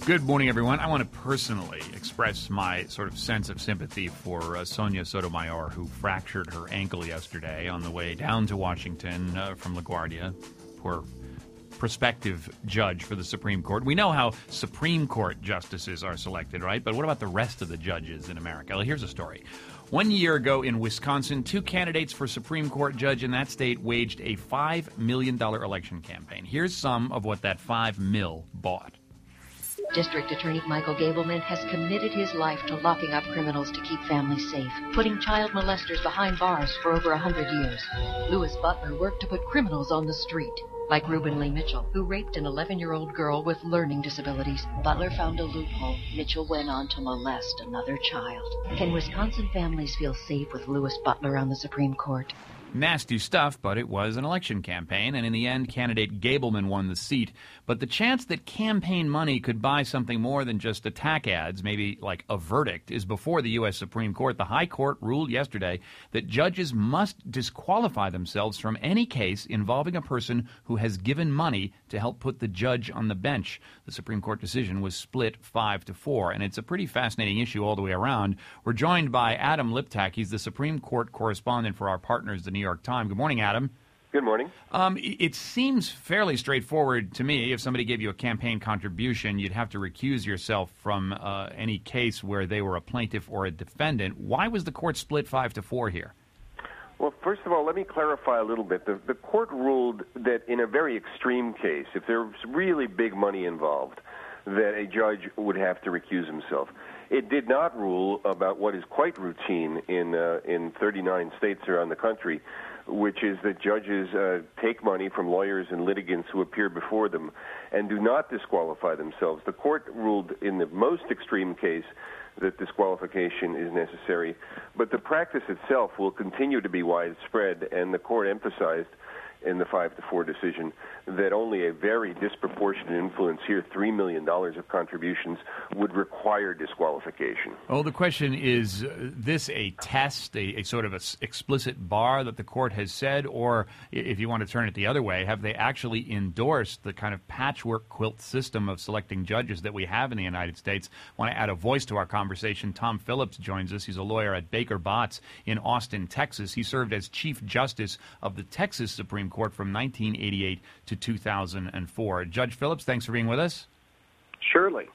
Good morning, everyone. I want to personally express my sort of sense of sympathy for Sonia Sotomayor, who fractured her ankle yesterday on the way down to Washington from LaGuardia. Poor prospective judge for the Supreme Court. We know how Supreme Court justices are selected, right? But what about the rest of the judges in America? Well, here's a story. 1 year ago in Wisconsin, two candidates for Supreme Court judge in that state waged a $5 million election campaign. Here's some of what that $5 million bought. District Attorney Michael Gableman has committed his life to locking up criminals to keep families safe, putting child molesters behind bars for over 100 years. Louis Butler worked to put criminals on the street, like Reuben Lee Mitchell, who raped an 11-year-old girl with learning disabilities. Butler found a loophole. Mitchell went on to molest another child. Can Wisconsin families feel safe with Louis Butler on the Supreme Court? Nasty stuff, but it was an election campaign, and in the end, candidate Gableman won the seat. But the chance that campaign money could buy something more than just attack ads, maybe like a verdict, is before the U.S. Supreme Court. The High Court ruled yesterday that judges must disqualify themselves from any case involving a person who has given money to help put the judge on the bench. The Supreme Court decision was split 5-4, and it's a pretty fascinating issue all the way around. We're joined by Adam Liptak. He's the Supreme Court correspondent for our partners, the New York Times. Good morning, Adam. Good morning. It seems fairly straightforward to me. If somebody gave you a campaign contribution, you'd have to recuse yourself from any case where they were a plaintiff or a defendant. Why was the court split 5-4 here? Well, first of all, let me clarify a little bit. The court ruled that in a very extreme case, if there was really big money involved, that a judge would have to recuse himself. It did not rule about what is quite routine in 39 states around the country, which is that judges take money from lawyers and litigants who appear before them and do not disqualify themselves. The court ruled in the most extreme case that disqualification is necessary, but the practice itself will continue to be widespread, and the court emphasized in the 5-4 decision that only a very disproportionate influence here, $3 million of contributions, would require disqualification. Oh, the question is this a test, a sort of explicit bar that the court has said, or if you want to turn it the other way, have they actually endorsed the kind of patchwork quilt system of selecting judges that we have in the United States? I want to add a voice to our conversation. Tom Phillips joins us. He's a lawyer at Baker Botts in Austin, Texas. He served as Chief Justice of the Texas Supreme Court from 1988 to 2004. Judge Phillips, thanks for being with us. Surely.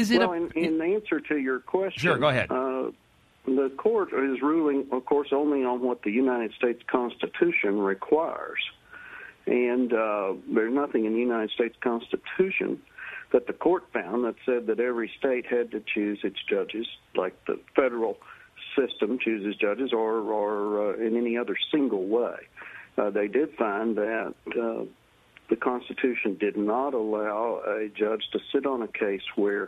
In answer to your question, sure, go ahead. The court is ruling, of course, only on what the United States Constitution requires. And there's nothing in the United States Constitution that the court found that said that every state had to choose its judges, like the federal system chooses judges, or in any other single way. They did find that the Constitution did not allow a judge to sit on a case where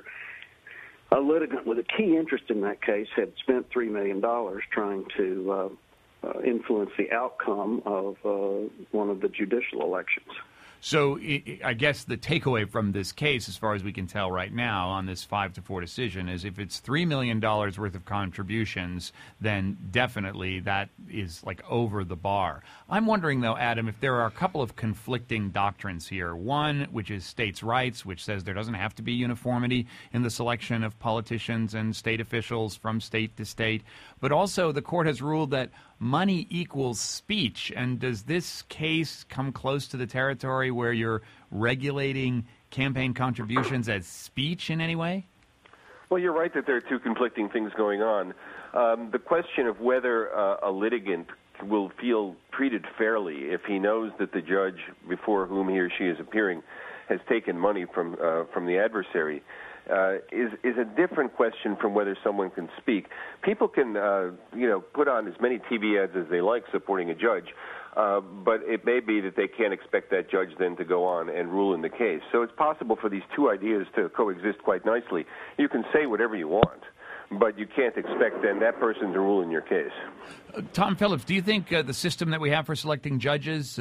a litigant with a key interest in that case had spent $3 million trying to influence the outcome of one of the judicial elections. So I guess the takeaway from this case, as far as we can tell right now on this 5-4 decision, is if it's $3 million worth of contributions, then definitely that is like over the bar. I'm wondering, though, Adam, if there are a couple of conflicting doctrines here. One, which is states' rights, which says there doesn't have to be uniformity in the selection of politicians and state officials from state to state. But also the court has ruled that money equals speech. And does this case come close to the territory where you're regulating campaign contributions as speech in any way? Well, you're right that there are two conflicting things going on. The question of whether a litigant will feel treated fairly if he knows that the judge before whom he or she is appearing has taken money from the adversary is a different question from whether someone can speak. People can, put on as many TV ads as they like supporting a judge, but it may be that they can't expect that judge then to go on and rule in the case. So it's possible for these two ideas to coexist quite nicely. You can say whatever you want, but you can't expect then that person to rule in your case. Tom Phillips, do you think the system that we have for selecting judges,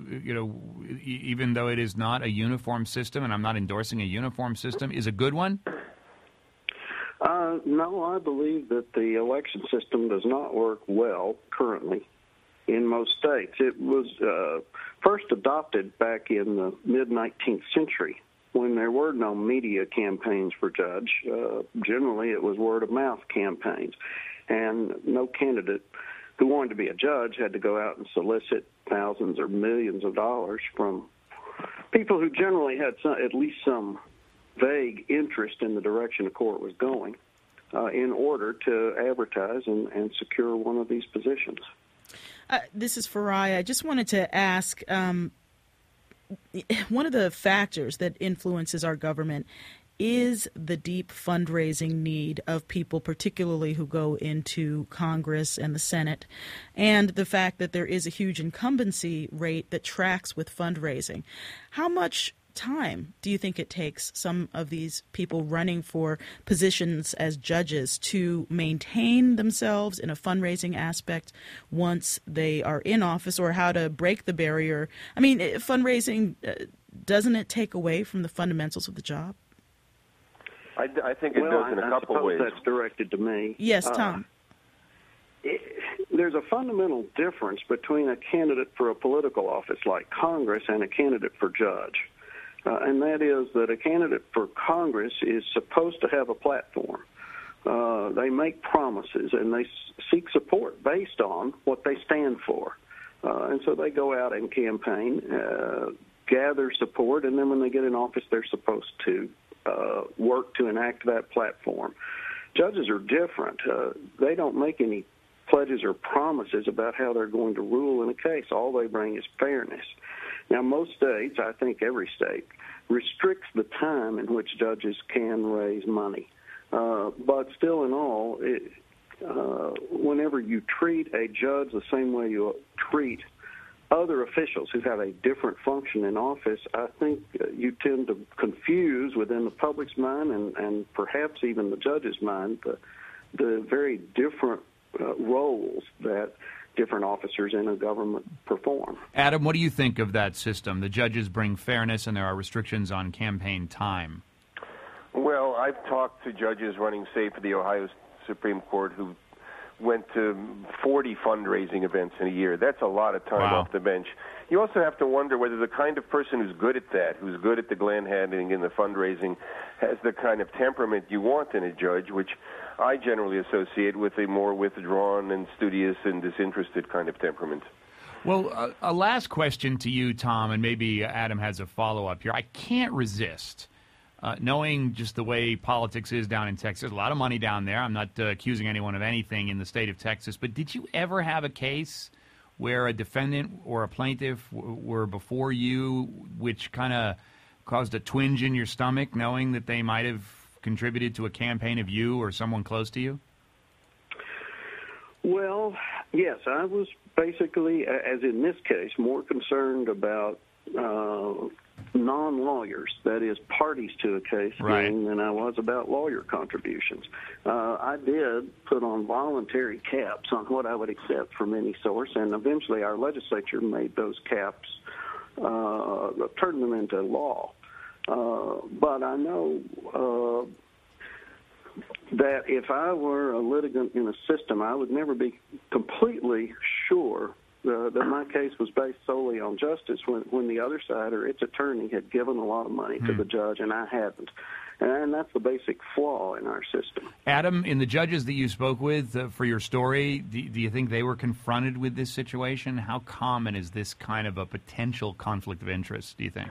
even though it is not a uniform system, and I'm not endorsing a uniform system, is a good one? No, I believe that the election system does not work well currently in most states. It was first adopted back in the mid-19th century when there were no media campaigns for judge. Generally, it was word-of-mouth campaigns, and no candidate who wanted to be a judge had to go out and solicit thousands or millions of dollars from people who generally had at least some vague interest in the direction the court was going in order to advertise and secure one of these positions. This is Farai. I just wanted to ask, one of the factors that influences our government is the deep fundraising need of people, particularly who go into Congress and the Senate, and the fact that there is a huge incumbency rate that tracks with fundraising. How much time do you think it takes some of these people running for positions as judges to maintain themselves in a fundraising aspect once they are in office, or how to break the barrier? I mean, fundraising, doesn't it take away from the fundamentals of the job? I think it does in a couple of ways. That's directed to me. Yes, Tom. There's a fundamental difference between a candidate for a political office like Congress and a candidate for judge. And that is that a candidate for Congress is supposed to have a platform. They make promises and they seek support based on what they stand for. And so they go out and campaign, gather support, and then when they get in office, they're supposed to work to enact that platform. Judges are different. They don't make any pledges or promises about how they're going to rule in a case. All they bring is fairness. Now, most states, I think every state, restricts the time in which judges can raise money. But still in all, whenever you treat a judge the same way you treat other officials who have a different function in office, I think you tend to confuse within the public's mind and perhaps even the judge's mind the very different roles that different officers in a government perform. Adam, what do you think of that system? The judges bring fairness and there are restrictions on campaign time. Well, I've talked to judges running, say, for the Ohio Supreme Court who went to 40 fundraising events in a year. That's a lot of time off the bench. You also have to wonder whether the kind of person who's good at that, who's good at the gland handling and the fundraising, has the kind of temperament you want in a judge, which I generally associate with a more withdrawn and studious and disinterested kind of temperament. Well, a last question to you, Tom, and maybe Adam has a follow-up here. I can't resist knowing just the way politics is down in Texas. There's a lot of money down there. I'm not accusing anyone of anything in the state of Texas, but did you ever have a case where a defendant or a plaintiff were before you which kind of caused a twinge in your stomach knowing that they might have contributed to a campaign of you or someone close to you? Well, yes, I was basically, as in this case, more concerned about non-lawyers, that is, parties to a case, than I was about lawyer contributions. I did put on voluntary caps on what I would accept from any source, and eventually our legislature made those caps, turned them into law. But I know that if I were a litigant in a system, I would never be completely sure that my case was based solely on justice when the other side or its attorney had given a lot of money to the judge and I hadn't. And that's the basic flaw in our system. Adam, in the judges that you spoke with for your story, do you think they were confronted with this situation? How common is this kind of a potential conflict of interest, do you think?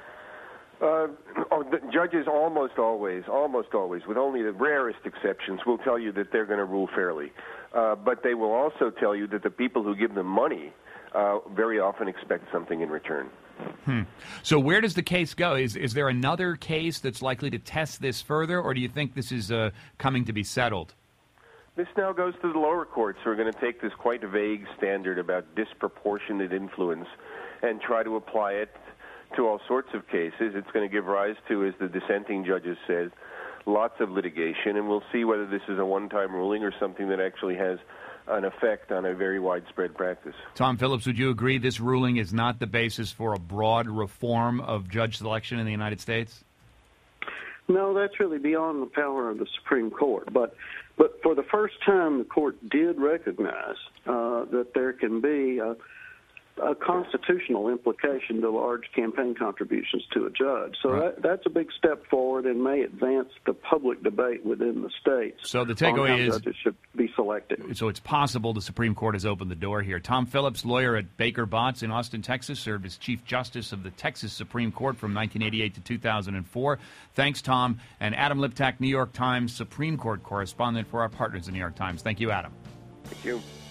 The judges almost always, with only the rarest exceptions, will tell you that they're going to rule fairly. But they will also tell you that the people who give them money very often expect something in return. So where does the case go? Is there another case that's likely to test this further, or do you think this is coming to be settled? This now goes to the lower courts, who are going to take this quite vague standard about disproportionate influence and try to apply it to all sorts of cases. It's going to give rise to, as the dissenting judges said, lots of litigation, and we'll see whether this is a one-time ruling or something that actually has an effect on a very widespread practice. Tom Phillips, would you agree this ruling is not the basis for a broad reform of judge selection in the United States? No, that's really beyond the power of the Supreme Court. But for the first time, the court did recognize that there can be a constitutional implication to large campaign contributions to a judge. So that's a big step forward and may advance the public debate within the states. So the takeaway is judges should be selected. So it's possible the Supreme Court has opened the door here. Tom Phillips, lawyer at Baker Botts in Austin, Texas, served as Chief Justice of the Texas Supreme Court from 1988 to 2004. Thanks, Tom. And Adam Liptak, New York Times Supreme Court correspondent for our partners in New York Times. Thank you, Adam. Thank you.